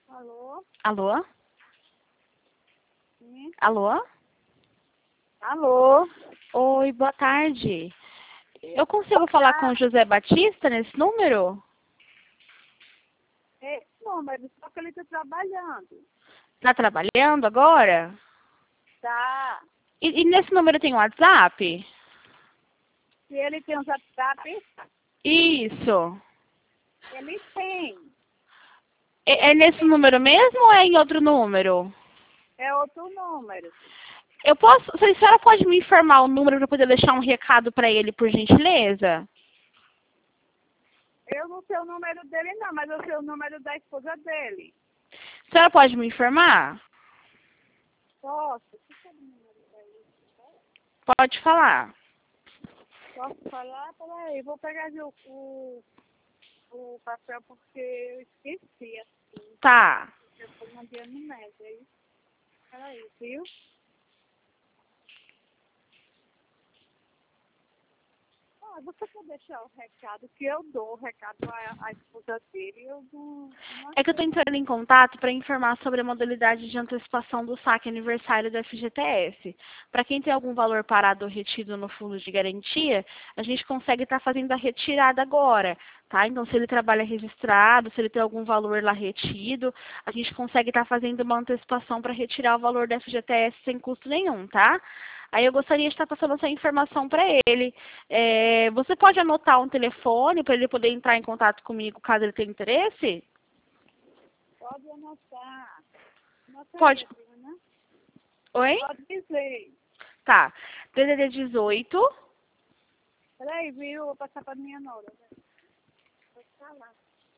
Alô? Alô? Sim. Alô? Alô? Oi, boa tarde. Eu consigo Boa falar com o tarde. José Batista nesse número? Esse número, só que ele está trabalhando. Tá trabalhando agora? Tá. E nesse número tem WhatsApp? Se ele tem um WhatsApp, Isso. ele tem. É nesse número mesmo ou é em outro número? É outro número. Eu posso. A senhora pode me informar o número para poder deixar um recado para ele, por gentileza? Eu não sei o número dele, não, mas eu sei o número da esposa dele. A senhora pode me informar? Posso? Pode falar. Posso falar? Peraí, vou pegar aqui o papel porque eu esqueci, assim. Tá. Eu fui um dia no médico, aí. Peraí, viu? Você quer deixar o recado, que eu dou o recado à esposa dele, eu não É que eu estou entrando em contato para informar sobre a modalidade de antecipação do saque aniversário do FGTS. Para quem tem algum valor parado ou retido no fundo de garantia, a gente consegue estar fazendo a retirada agora, tá? Então, se ele trabalha registrado, se ele tem algum valor lá retido, a gente consegue estar fazendo uma antecipação para retirar o valor do FGTS sem custo nenhum, tá? Aí eu gostaria de estar passando essa informação para ele. Você pode anotar um telefone para ele poder entrar em contato comigo caso ele tenha interesse? pode anotar. Anota Pode. aí, Bruna. Oi? Pode dizer. Tá. DDD 18 Peraí, viu? Vou passar para minha nora. Pode falar.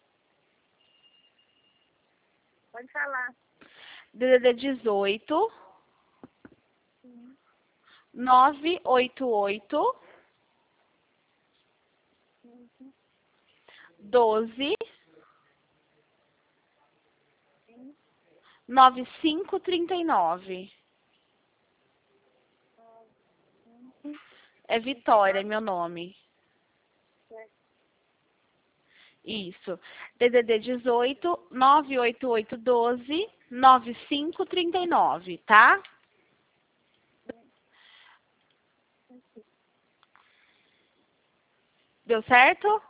Pode falar. DDD 18 Sim. 988 Sim. 12 Sim. 9539. Sim. É Vitória, meu nome. Certo. Isso. DDD 18 988 12 9539, tá? Deu certo?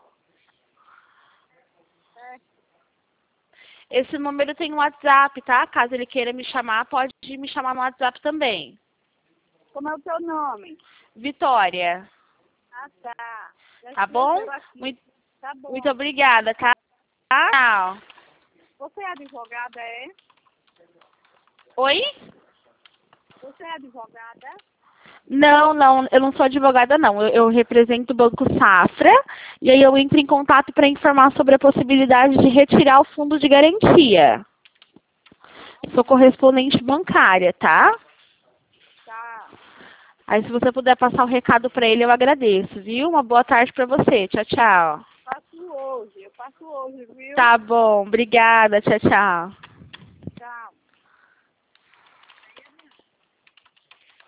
Certo. Esse número tem um WhatsApp, tá? Caso ele queira me chamar, pode me chamar no WhatsApp também. Como é o teu nome? Vitória. Ah, tá. Já Tá bom? escreveu aqui. Tá Muito bom. obrigada, tá? Tchau. Você é advogada, é? Oi? Você é advogada? Não, não, eu não sou advogada, não. Eu represento o Banco Safra e aí eu entro em contato para informar sobre a possibilidade de retirar o fundo de garantia. Sou correspondente bancária, tá? Tá. Aí se você puder passar o recado para ele, eu agradeço, viu? Uma boa tarde para você. Tchau, tchau. Passo hoje. Eu passo hoje, viu? Tá bom, obrigada. Tchau, tchau.